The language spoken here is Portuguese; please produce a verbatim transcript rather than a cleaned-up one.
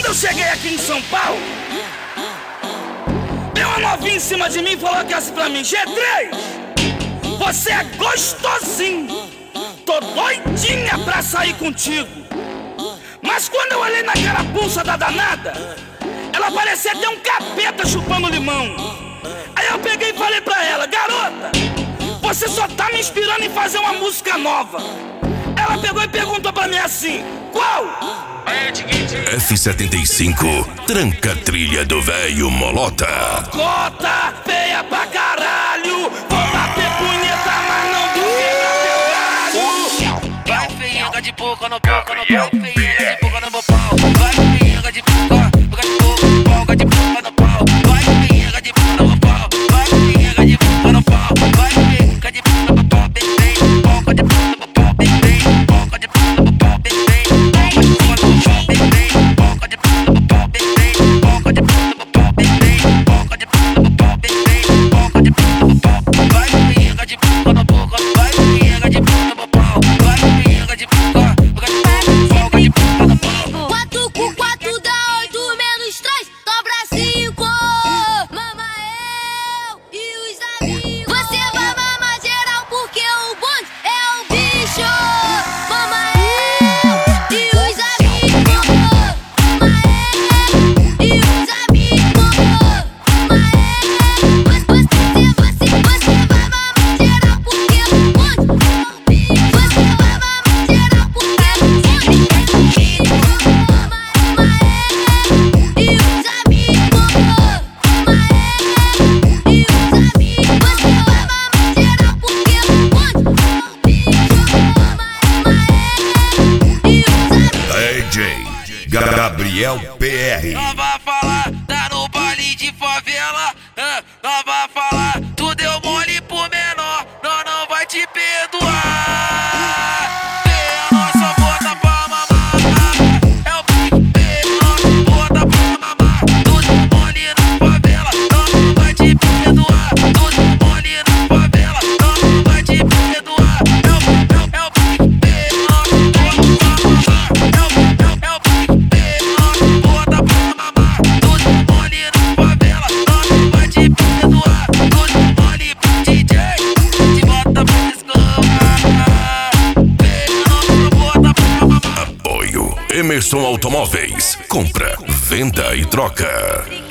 Quando eu cheguei aqui em São Paulo, veio uma novinha em cima de mim e falou que assim pra mim: G três, você é gostosinho, tô doidinha pra sair contigo. Mas quando eu olhei na carapuça da danada, ela parecia ter um capeta chupando limão. Aí eu peguei e falei pra ela: garota, você só tá me inspirando em fazer uma música nova. Ela pegou e perguntou pra mim assim: qual? F setenta e cinco, tranca a trilha do velho Molota. Cota, feia pra caralho, vou bater punheta, mas não vou quebrar teu galho. Vai feinha de boca no boca no pau, feinha de boca no meu pau. Vai feinha de boca, boca de boca, boca de boca no pau. Vai feinha de boca no meu pau, vai feinha de boca no pau. Vai feinha de boca no meu pau, bem bem, boca de boca no meu pau, bem bem, boca de boca no meu pau, bem bem, boca de boca no meu pau, bem bem, boca de boca no meu pau, bem bem, boca de boca no meu pau, bem bem, boca de boca no meu pau, bem bem, boca de boca no meu pau. Vai feinha de boca no boca, vai feinha de boca no meu pau, vai feinha de boca, boca de boca, boca de boca no pau. Quatro com quatro dá oito menos três, sobra cinco. Mama eu e os amigos. Você vai mamar geral porque o bonde é o bicho. Mama eu e os amigos. Mama eu e os amigos. Mama eu. Você, você, você vai mamar geral porque o bonde é o bicho. Você vai mamar geral porque o bonde é o bicho. D J Gabriel P R. Não vai falar, tá no baile de favela. ah, Não vai falar, tu deu mole pro menor, nós não vai te perdoar. Vem, nós só bota pra mamar. É o Big nós só bota pra mamar. Tu deu mole na favela, nós não vai te perdoar. Tu deu mole na favela, nós não vai te perdoar. É o é o é o Big nós só bota pra mamar. É o é o é o Big nós só bota pra mamar. Tu deu mole na favela, nós não vai te perdoar. Tu deu mole pro D J, te bota pra escovar. Big nós só bota pra mamar. Apoio Emerson Automóveis. Compra, venda e troca.